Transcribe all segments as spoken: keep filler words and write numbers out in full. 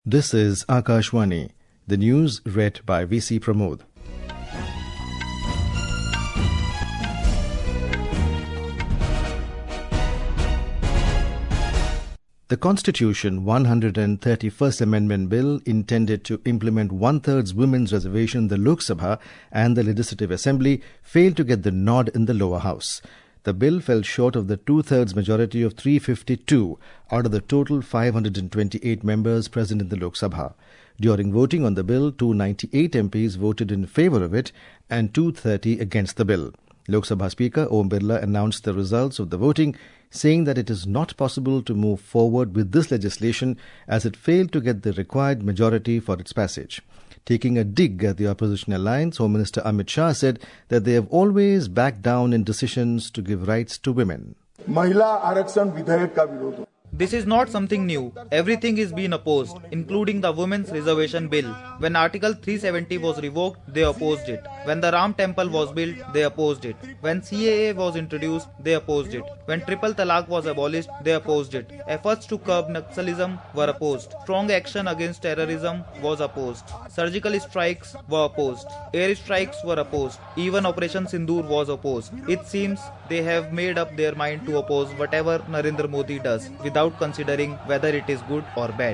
This is Akashvani. The news read by V C Pramod. The Constitution one hundred thirty-first Amendment Bill, intended to implement one-third women's reservation in the Lok Sabha and the Legislative Assembly, failed to get the nod in the lower house. The bill fell short of the two-thirds majority of three hundred fifty-two out of the total five hundred twenty-eight members present in the Lok Sabha. During voting on the bill, two hundred ninety-eight M Ps voted in favour of it and two hundred thirty against the bill. Lok Sabha Speaker Om Birla announced the results of the voting, saying that it is not possible to move forward with this legislation as it failed to get the required majority for its passage. Taking a dig at the opposition alliance, Home Minister Amit Shah said that they have always backed down in decisions to give rights to women. This is not something new. Everything is being opposed, including the Women's Reservation Bill. When Article three seventy was revoked, they opposed it. When the Ram Temple was built, they opposed it. When C A A was introduced, they opposed it. When Triple Talaq was abolished, they opposed it. Efforts to curb Naxalism were opposed. Strong action against terrorism was opposed. Surgical strikes were opposed. Air strikes were opposed. Even Operation Sindoor was opposed. It seems they have made up their mind to oppose whatever Narendra Modi does, without considering whether it is good or bad.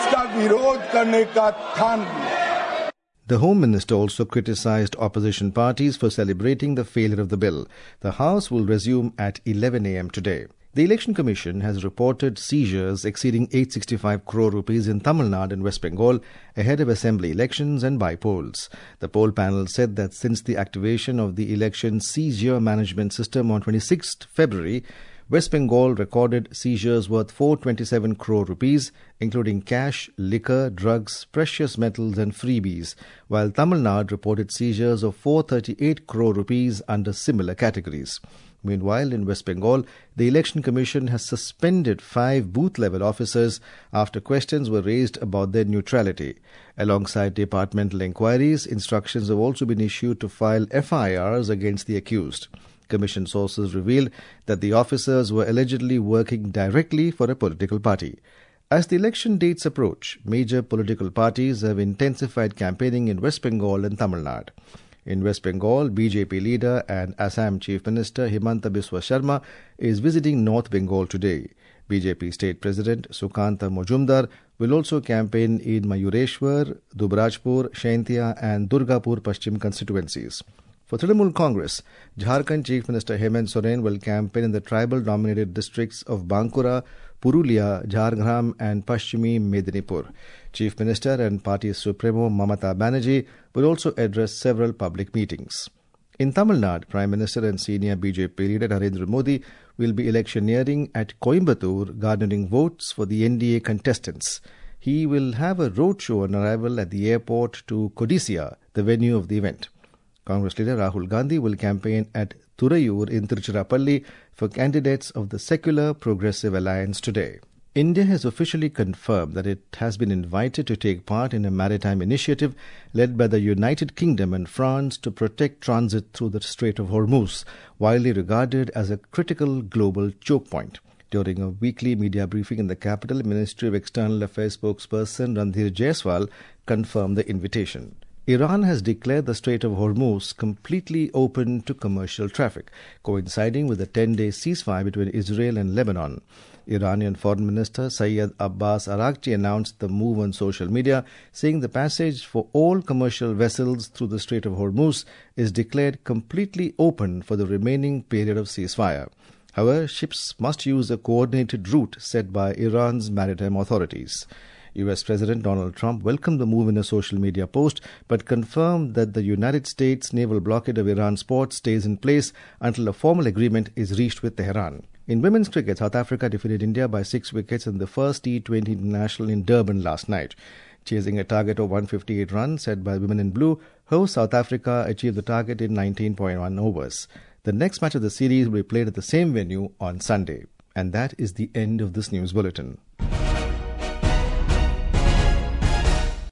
The Home Minister also criticised opposition parties for celebrating the failure of the bill. The House will resume at eleven a m today. The Election Commission has reported seizures exceeding eight hundred sixty-five crore rupees in Tamil Nadu and West Bengal ahead of assembly elections and by-polls. The poll panel said that since the activation of the election seizure management system on twenty-sixth February, West Bengal recorded seizures worth four hundred twenty-seven crore rupees, including cash, liquor, drugs, precious metals and freebies, while Tamil Nadu reported seizures of four hundred thirty-eight crore rupees under similar categories. Meanwhile, in West Bengal, the Election Commission has suspended five booth-level officers after questions were raised about their neutrality. Alongside departmental inquiries, instructions have also been issued to file F I Rs against the accused. Commission sources revealed that the officers were allegedly working directly for a political party. As the election dates approach, major political parties have intensified campaigning in West Bengal and Tamil Nadu. In West Bengal, B J P leader and Assam Chief Minister Himanta Biswa Sharma is visiting North Bengal today. B J P State President Sukanta Mojumdar will also campaign in Mayureshwar, Dubrajpur, Shaintia and Durgapur Paschim constituencies. For Trinamool Congress, Jharkhand Chief Minister Hemant Soren will campaign in the tribal-dominated districts of Bankura, Purulia, Jhargram and Paschimi Medinipur. Chief Minister and Party Supremo Mamata Banerjee will also address several public meetings. In Tamil Nadu, Prime Minister and senior B J P leader Narendra Modi will be electioneering at Coimbatore, garnering votes for the N D A contestants. He will have a roadshow on arrival at the airport to Kodisia, the venue of the event. Congress leader Rahul Gandhi will campaign at Thurayur in Tiruchirappalli for candidates of the Secular Progressive Alliance today. India has officially confirmed that it has been invited to take part in a maritime initiative led by the United Kingdom and France to protect transit through the Strait of Hormuz, widely regarded as a critical global choke point. During a weekly media briefing in the capital, Ministry of External Affairs spokesperson Randhir Jaiswal confirmed the invitation. Iran has declared the Strait of Hormuz completely open to commercial traffic, coinciding with a ten-day ceasefire between Israel and Lebanon. Iranian Foreign Minister Syed Abbas Araghchi announced the move on social media, saying the passage for all commercial vessels through the Strait of Hormuz is declared completely open for the remaining period of ceasefire. However, ships must use a coordinated route set by Iran's maritime authorities. U S President Donald Trump welcomed the move in a social media post, but confirmed that the United States naval blockade of Iran's ports stays in place until a formal agreement is reached with Tehran. In women's cricket, South Africa defeated India by six wickets in the first T twenty International in Durban last night. Chasing a target of one hundred fifty-eight runs set by women in blue, host South Africa achieved the target in nineteen point one overs. The next match of the series will be played at the same venue on Sunday. And that is the end of this news bulletin.